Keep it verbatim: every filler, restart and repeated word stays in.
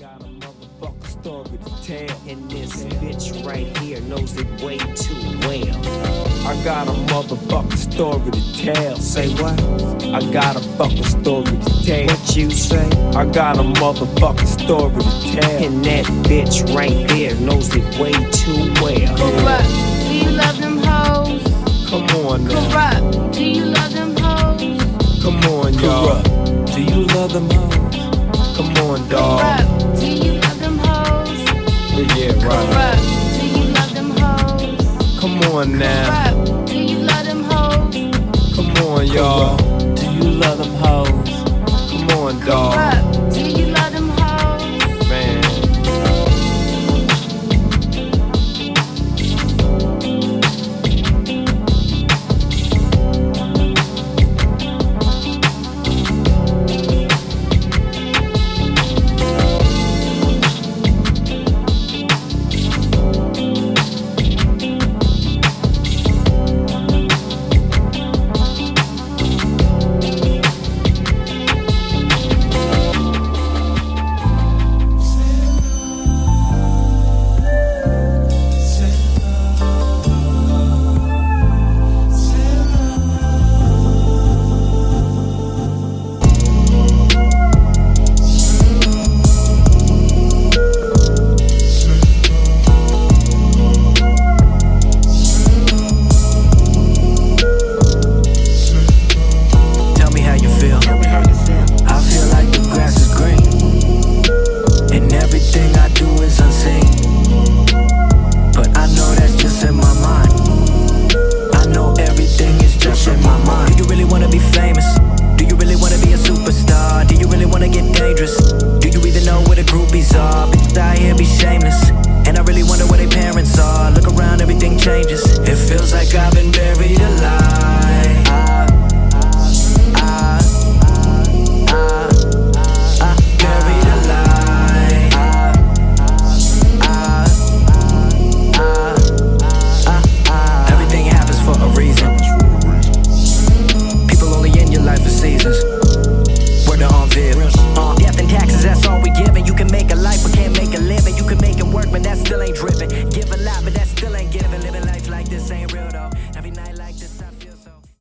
got a motherfucking story to tell, and this bitch right here knows it way too well. I got a motherfucking story to tell. Say what? I got a fucking story to tell. What you say? I got a motherfucking story to tell, and that bitch right there knows it way too well. Corrupt, do you love them hoes? Come on now. Corrupt, do you love them hoes? Come on, y'all. Do you love them hoes? Come on, dawg. Corrupt, do you love them hoes? Yeah, yeah, right. Corrupt, do you love them hoes? Come on now. Corrupt, do you love them hoes? Come on, y'all. Do you love them hoes? Come on, dawg. Corrupt, do you love them hoes? Man. Changes. It feels like I've been buried alive.